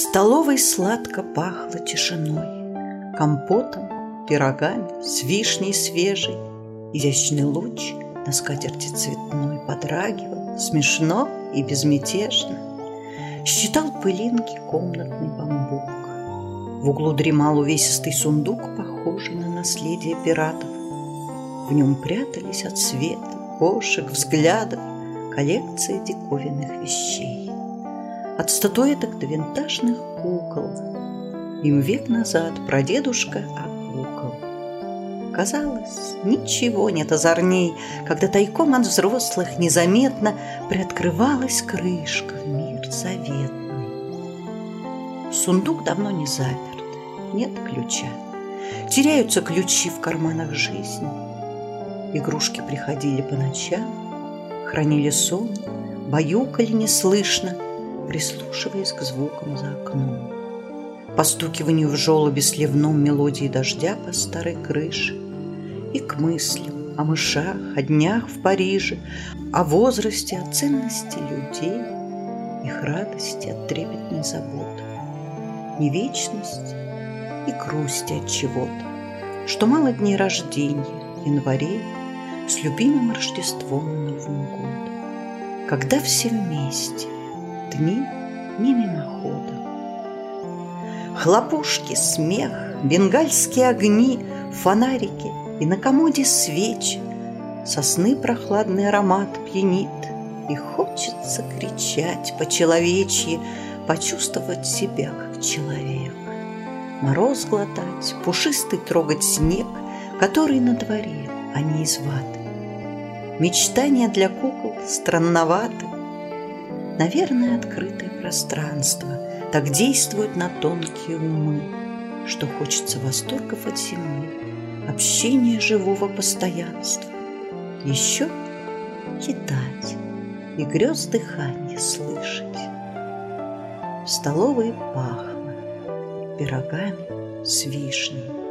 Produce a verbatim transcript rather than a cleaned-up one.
столовой сладко пахло тишиной, компотом, пирогами с вишней свежей. Изящный луч на скатерти цветной подрагивал смешно и безмятежно. Считал пылинки комнатный бамбук. В углу дремал увесистый сундук, похожий на наследие пиратов. В нем прятались от света, кошек, взглядов коллекция диковинных вещей. От статуэток до винтажных кукол. Им век назад прадедушка окукал. Казалось, ничего нет озорней, когда тайком от взрослых незаметно приоткрывалась крышка в мир заветный. Сундук давно не заперт, нет ключа. Теряются ключи в карманах жизни. Игрушки приходили по ночам, хранили сон, баюкали неслышно, прислушиваясь к звукам за окном, постукиванию в желобе сливном мелодии дождя по старой крыше и к мыслям о мышах, о днях в Париже, о возрасте, о ценности людей, их радости от трепетной заботы, не вечности и грусти от чего-то, что мало дней рождения, январей, с любимым Рождеством и Новым годом, когда все вместе, дни не мимоходом. Хлопушки, смех, бенгальские огни, фонарики и на комоде свечи, сосны прохладный аромат пьянит, и хочется кричать по-человечьи, почувствовать себя как человек, мороз глотать, пушистый трогать снег, который на дворе, а не из ваты. Мечтания для кукол странноваты. Наверное, открытое пространство так действует на тонкие умы, что хочется восторгов от зимы, общения живого постоянства, еще летать и грез дыхания слышать. В столовой пахло пирогами с вишней.